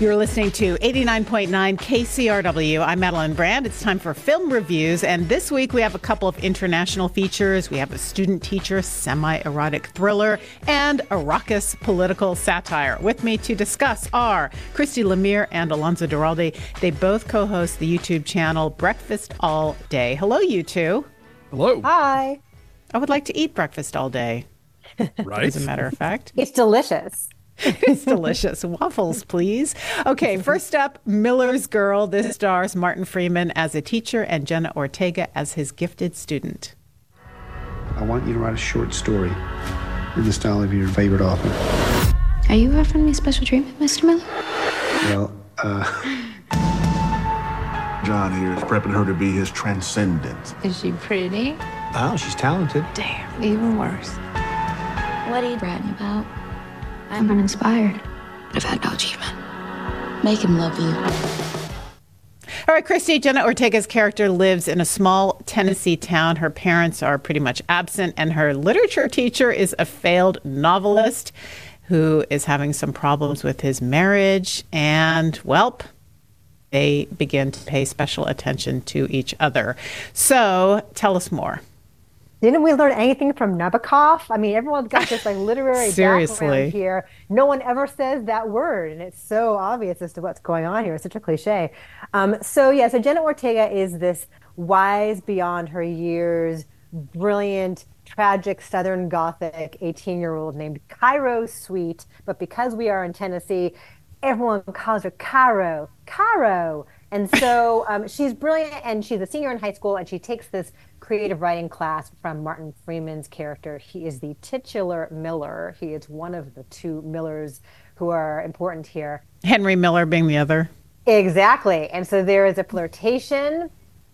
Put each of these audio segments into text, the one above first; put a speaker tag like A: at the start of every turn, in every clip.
A: You're listening to 89.9 KCRW. I'm Madeline Brand. It's time for film reviews. And this week we have a couple of international features. We have a student-teacher semi-erotic thriller and a raucous political satire. With me to discuss are Christy Lemire and Alonso Duralde. They both co-host the YouTube channel Breakfast All Day. Hello, you two.
B: Hello.
C: Hi.
A: I would like to eat breakfast all day.
B: Right.
A: As a matter of fact.
C: It's delicious.
A: It's delicious. Waffles, please. Okay, first up, Miller's Girl. This stars Martin Freeman as a teacher and Jenna Ortega as his gifted student.
D: I want you to write a short story in the style of your favorite author.
E: Are you offering me special treatment, Mr. Miller?
D: Well,
F: John here is prepping her to be his transcendent.
E: Is she pretty?
D: oh, she's talented.
E: Damn, even worse. What are you bragging about? I'm uninspired. I've had no achievement. Make him love you.
A: All right, Christy, Jenna Ortega's character lives in a small Tennessee town. Her parents are pretty much absent, and her literature teacher is a failed novelist who is having some problems with his marriage. And, welp, they begin to pay special attention to each other. So, tell us more.
C: Didn't we learn anything from Nabokov? I mean, everyone's got this like literary background here. No one ever says that word, and it's so obvious as to what's going on here. It's such a cliche. So Jenna Ortega is this wise beyond her years, brilliant, tragic Southern Gothic 18-year-old named Cairo Sweet. But because we are in Tennessee, everyone calls her Caro. And so she's brilliant, and she's a senior in high school, and she takes this creative writing class from Martin Freeman's character. He is the titular Miller. He is one of the two Millers who are important here.
A: Henry Miller being the other.
C: Exactly. And so there is a flirtation,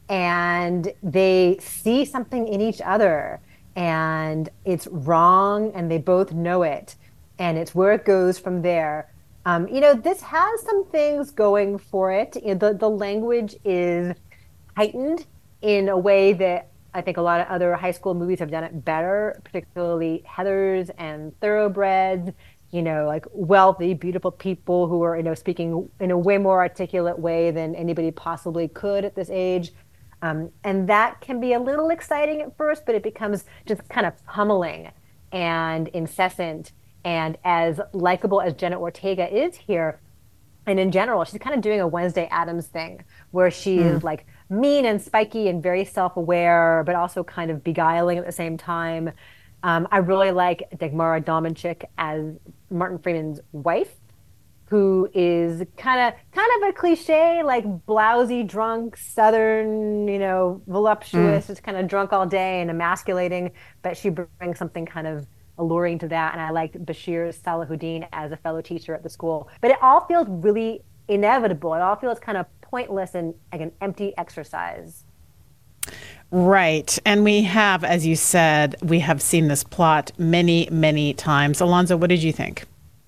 C: and they see something in each other, and it's wrong, and they both know it, and it's where it goes from there. This has some things going for it. The language is heightened in a way that I think a lot of other high school movies have done it better, particularly Heathers and Thoroughbreds, like wealthy, beautiful people who are, speaking in a way more articulate way than anybody possibly could at this age. And that can be a little exciting at first, but it becomes just kind of pummeling and incessant. And as likable as Jenna Ortega is here, and in general, she's kind of doing a Wednesday Addams thing where she is like mean and spiky and very self-aware, but also kind of beguiling at the same time. I really like Dagmara Domanchik as Martin Freeman's wife, who is kind of a cliche, like blousy, drunk, Southern, voluptuous, just kind of drunk all day and emasculating, but she brings something kind of alluring to that. And I liked Bashir Salahuddin as a fellow teacher at the school. But it all feels really inevitable. It all feels kind of pointless and like an empty exercise.
A: Right. And we have, as you said, we have seen this plot many, many times. Alonso, what did you think?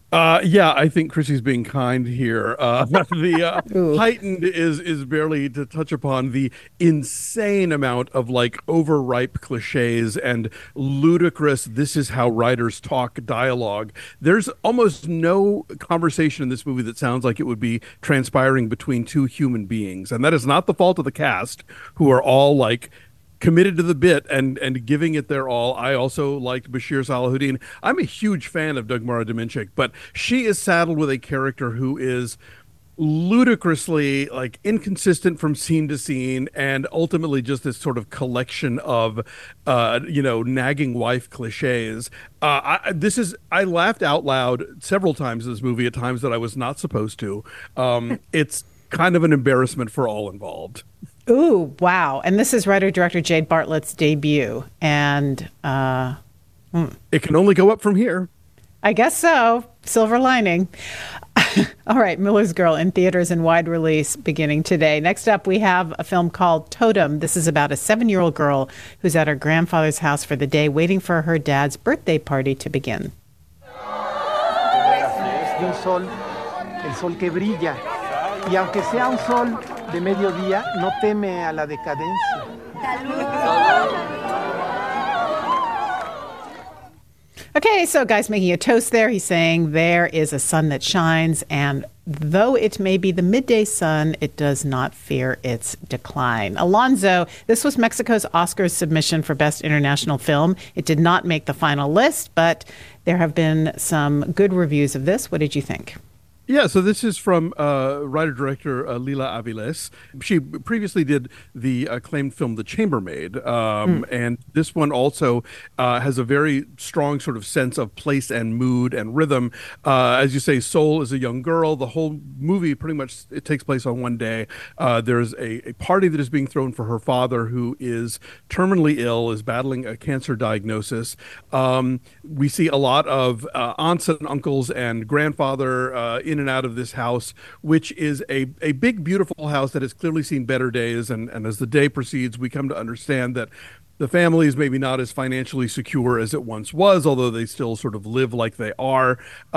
B: I think Chrissy's being kind here. The heightened is barely to touch upon the insane amount of like overripe cliches and ludicrous "this is how writers talk" dialogue. There's almost no conversation in this movie that sounds like it would be transpiring between two human beings, and that is not the fault of the cast, who are all like committed to the bit and giving it their all. I also liked Bashir Salahuddin. I'm a huge fan of Dagmara Domanchik, but she is saddled with a character who is ludicrously like inconsistent from scene to scene, and ultimately just this sort of collection of nagging wife cliches. I laughed out loud several times in this movie, at times that I was not supposed to. It's kind of an embarrassment for all involved.
A: Ooh, wow. And this is writer-director Jade Bartlett's debut. And
B: it can only go up from here.
A: I guess so. Silver lining. All right, Miller's Girl in theaters and wide release beginning today. Next up, we have a film called Totem. This is about a 7-year-old girl who's at her grandfather's house for the day, waiting for her dad's birthday party to begin.
G: El sol que brilla. Y aunque sea un sol de mediodía, no teme a la decadencia.
A: Okay, so guy's making a toast there. He's saying there is a sun that shines, and though it may be the midday sun, it does not fear its decline. Alonso, this was Mexico's Oscars submission for Best International Film. It did not make the final list, but there have been some good reviews of this. What did you think?
B: Yeah, so this is from writer-director Lila Aviles. She previously did the acclaimed film The Chambermaid, and this one also has a very strong sort of sense of place and mood and rhythm. As you say, Seoul is a young girl. The whole movie pretty much it takes place on one day. There's a party that is being thrown for her father, who is terminally ill, is battling a cancer diagnosis. We see a lot of aunts and uncles and grandfather in and out of this house, which is a big, beautiful house that has clearly seen better days. And as the day proceeds, we come to understand that the family is maybe not as financially secure as it once was, although they still sort of live like they are.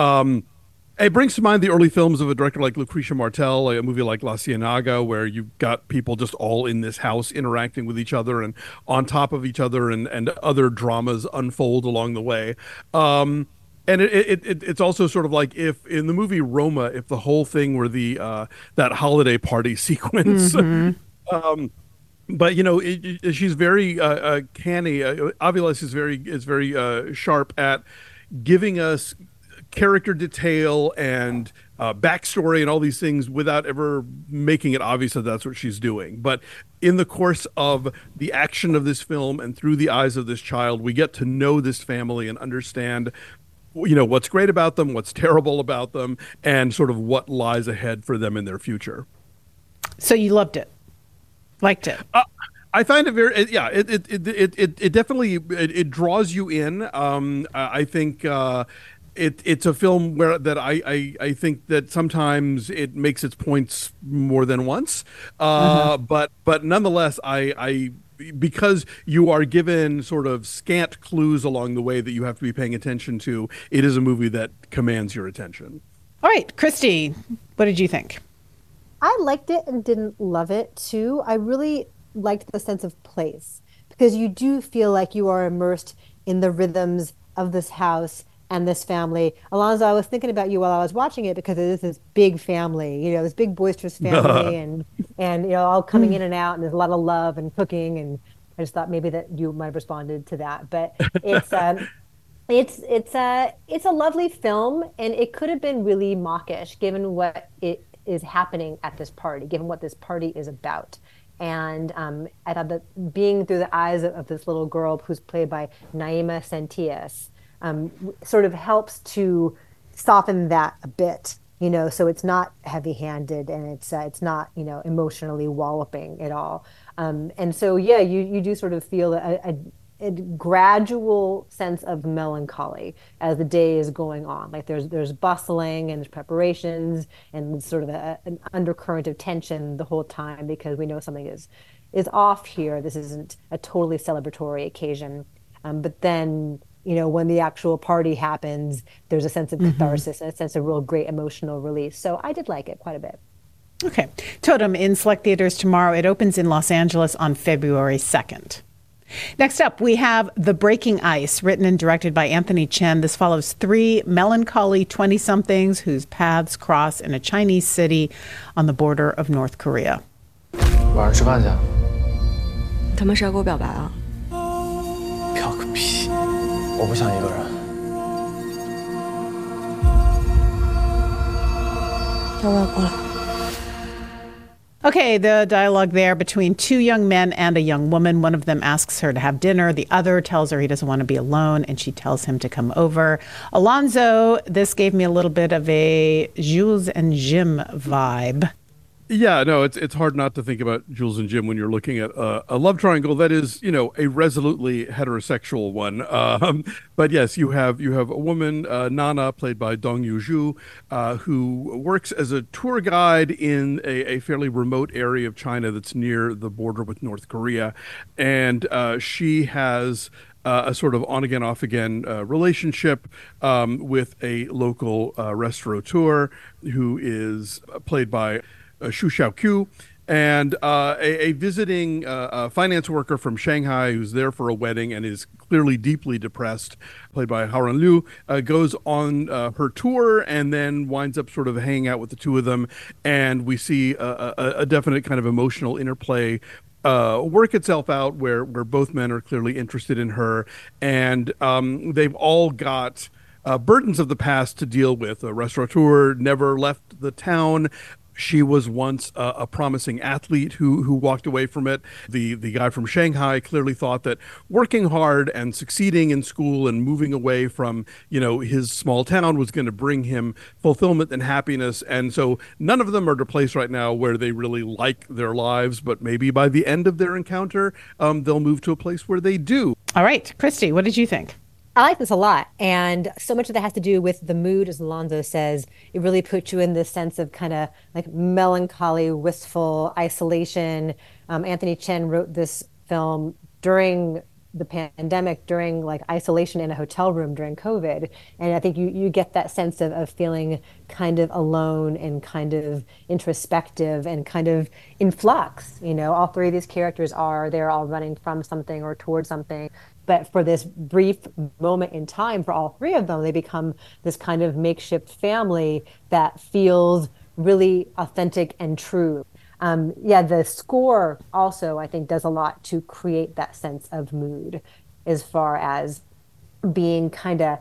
B: It brings to mind the early films of a director like Lucrecia Martel, a movie like La Ciénaga, where you've got people just all in this house interacting with each other and on top of each other, and other dramas unfold along the way. And it's also sort of like if in the movie Roma, if the whole thing were the that holiday party sequence. But she's very canny. Aviles is very sharp at giving us character detail and backstory and all these things without ever making it obvious that that's what she's doing. But in the course of the action of this film and through the eyes of this child, we get to know this family and understand what's great about them, what's terrible about them, and sort of what lies ahead for them in their future.
A: So you loved it, liked it.
B: I find it very, it definitely it draws you in. I think it's a film that I think that sometimes it makes its points more than once, but nonetheless, I because you are given sort of scant clues along the way that you have to be paying attention to, it is a movie that commands your attention.
A: All right, Christy, what did you think?
C: I liked it and didn't love it too. I really liked the sense of place because you do feel like you are immersed in the rhythms of this house and this family. Alonso, I was thinking about you while I was watching it because it is this big family, this big boisterous family and all coming in and out, and there's a lot of love and cooking, and I just thought maybe that you might have responded to that. But it's a lovely film, and it could have been really mawkish given what it is happening at this party, given what this party is about. And I thought that being through the eyes of this little girl who's played by Naima Sentias sort of helps to soften that a bit, so it's not heavy-handed and it's not, emotionally walloping at all. And so, you do sort of feel a gradual sense of melancholy as the day is going on. Like there's bustling and there's preparations and sort of an undercurrent of tension the whole time because we know something is off here. This isn't a totally celebratory occasion. But then, when the actual party happens, there's a sense of catharsis and a sense of real great emotional release. So I did like it quite a bit.
A: Okay. Totem in select theaters tomorrow. It opens in Los Angeles on February 2nd. Next up, we have The Breaking Ice, written and directed by Anthony Chen. This follows three melancholy 20-somethings whose paths cross in a Chinese city on the border of North Korea.
H: 晚上吃饭去。
I: 他们是要给我表白啊？
H: 表个屁！我不想一个人。
I: 要不要过来？
A: Okay, the dialogue there between two young men and a young woman. One of them asks her to have dinner. The other tells her he doesn't want to be alone, and she tells him to come over. Alonso, this gave me a little bit of a Jules and Jim vibe.
B: Yeah, no, it's hard not to think about Jules and Jim when you're looking at a love triangle that is, a resolutely heterosexual one. But yes, you have a woman, Nana, played by Dong Yu-ju, who works as a tour guide in a fairly remote area of China that's near the border with North Korea, and she has a sort of on-again, off-again relationship with a local restaurateur who is played by Xu Xiaoqiu, And a visiting finance worker from Shanghai who's there for a wedding and is clearly deeply depressed, played by Haoran Liu, goes on her tour and then winds up sort of hanging out with the two of them. And we see a definite kind of emotional interplay work itself out where both men are clearly interested in her. And they've all got burdens of the past to deal with. A restaurateur never left the town. She was once a promising athlete who walked away from it. The guy from Shanghai clearly thought that working hard and succeeding in school and moving away from, his small town was going to bring him fulfillment and happiness. And so none of them are at a place right now where they really like their lives, but maybe by the end of their encounter, they'll move to a place where they do.
A: All right, Christy, what did you think?
C: I like this a lot. And so much of that has to do with the mood, as Alonso says. It really puts you in this sense of kind of like melancholy, wistful isolation. Anthony Chen wrote this film during the pandemic, during like isolation in a hotel room during COVID. And I think you get that sense of feeling kind of alone and kind of introspective and kind of in flux. All three of these characters they're all running from something or towards something. But for this brief moment in time, for all three of them, they become this kind of makeshift family that feels really authentic and true. The score also, I think, does a lot to create that sense of mood, as far as being kind of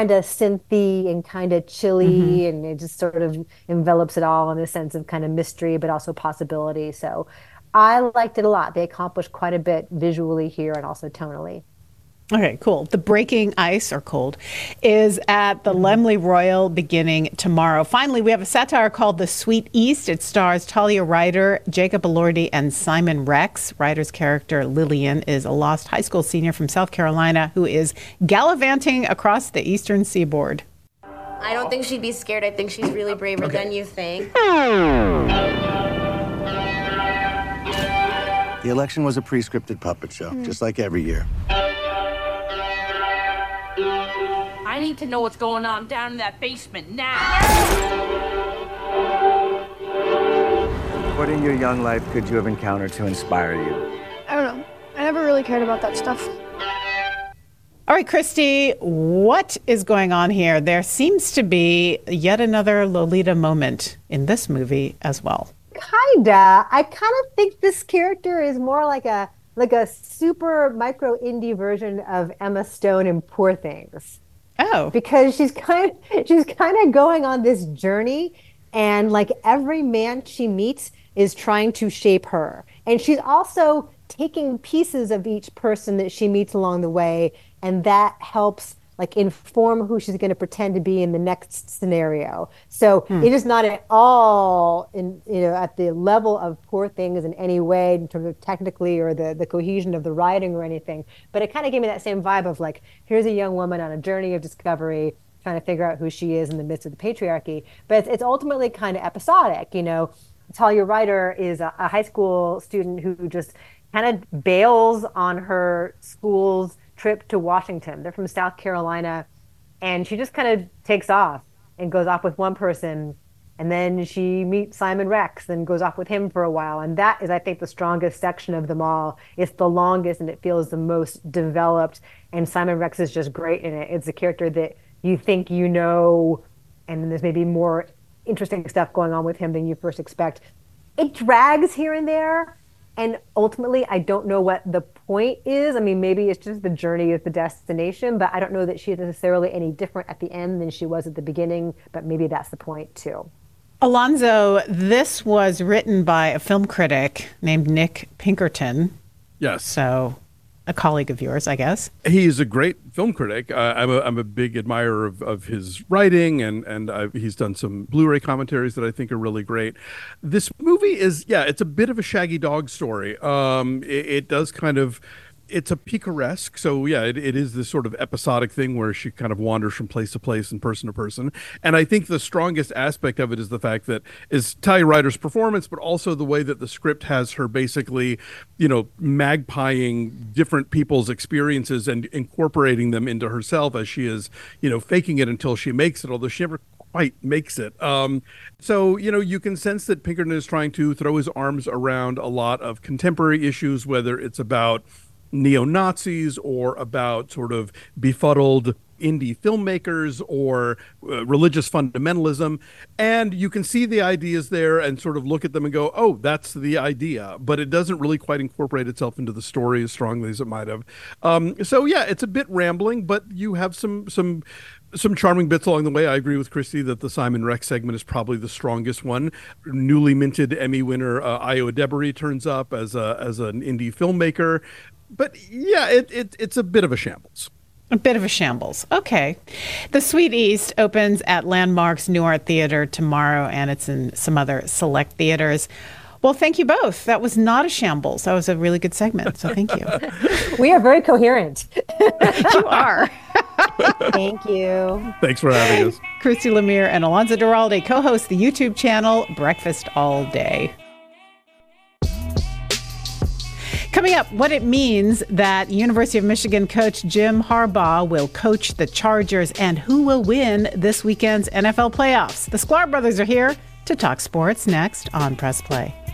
C: synthy and kind of chilly, and it just sort of envelops it all in a sense of kind of mystery, but also possibility. So I liked it a lot. They accomplished quite a bit visually here and also tonally.
A: Okay, cool. The Breaking Ice, or Cold, is at the Laemmle Royal beginning tomorrow. Finally, we have a satire called The Sweet East. It stars Talia Ryder, Jacob Elordi, and Simon Rex. Ryder's character, Lillian, is a lost high school senior from South Carolina who is gallivanting across the eastern seaboard.
J: I don't think she'd be scared. I think she's really braver than you think.
K: The election was a pre-scripted puppet show, just like every year.
L: I need to know what's going on down in that basement now.
K: What in your young life could you have encountered to inspire you?
I: I don't know. I never really cared about that stuff.
A: All right, Christy, what is going on here? There seems to be yet another Lolita moment in this movie as well.
C: Kinda. I kind of think this character is more like a super micro indie version of Emma Stone in Poor Things.
A: Oh,
C: because she's kind of going on this journey, and like every man she meets is trying to shape her, and she's also taking pieces of each person that she meets along the way, and that helps like inform who she's going to pretend to be in the next scenario. So it is not at all at the level of Poor Things in any way in terms of technically or the cohesion of the writing or anything. But it kind of gave me that same vibe of like, here's a young woman on a journey of discovery, trying to figure out who she is in the midst of the patriarchy. But it's ultimately kind of episodic. Talia Ryder is a high school student who just kind of bails on her school's trip to Washington. They're from South Carolina, and she just kind of takes off and goes off with one person, and then she meets Simon Rex and goes off with him for a while. And that is, I think, the strongest section of them all. It's the longest, and it feels the most developed, and Simon Rex is just great in it. It's a character that you think and then there's maybe more interesting stuff going on with him than you first expect. It drags here and there, and ultimately, I don't know what the point is. I mean, maybe it's just the journey is the destination, but I don't know that she's necessarily any different at the end than she was at the beginning, but maybe that's the point too.
A: Alonso, this was written by a film critic named Nick Pinkerton.
B: Yes.
A: So a colleague of yours, I guess.
B: He's a great film critic. I'm a big admirer of his writing, and he's done some Blu-ray commentaries that I think are really great. This movie it's a bit of a Shaggy Dog story. It does kind of it's a picaresque. So yeah, it is this sort of episodic thing where she kind of wanders from place to place and person to person. And I think the strongest aspect of it is the fact that is Talia Ryder's performance, but also the way that the script has her basically, magpieing different people's experiences and incorporating them into herself as she is, faking it until she makes it. Although she never quite makes it. So, you can sense that Pinkerton is trying to throw his arms around a lot of contemporary issues, whether it's about neo-Nazis or about sort of befuddled indie filmmakers or religious fundamentalism. And you can see the ideas there and sort of look at them and go, oh, that's the idea. But it doesn't really quite incorporate itself into the story as strongly as it might have. So, yeah, it's a bit rambling, but you have some charming bits along the way. I agree with Christy that the Simon Rex segment is probably the strongest one. Newly minted Emmy winner Ayo Edebiri turns up as an indie filmmaker. But yeah, it's a bit of a shambles.
A: A bit of a shambles. Okay. The Sweet East opens at Landmark's New Art Theater tomorrow, and it's in some other select theaters. Well, thank you both. That was not a shambles. That was a really good segment, so thank you.
C: We are very coherent.
A: You are.
C: Thank you.
B: Thanks for having us.
A: Christy Lemire and Alonso Duralde co-host the YouTube channel Breakfast All Day. Coming up, what it means that University of Michigan coach Jim Harbaugh will coach the Chargers and who will win this weekend's NFL playoffs. The Sklar brothers are here to talk sports next on Press Play.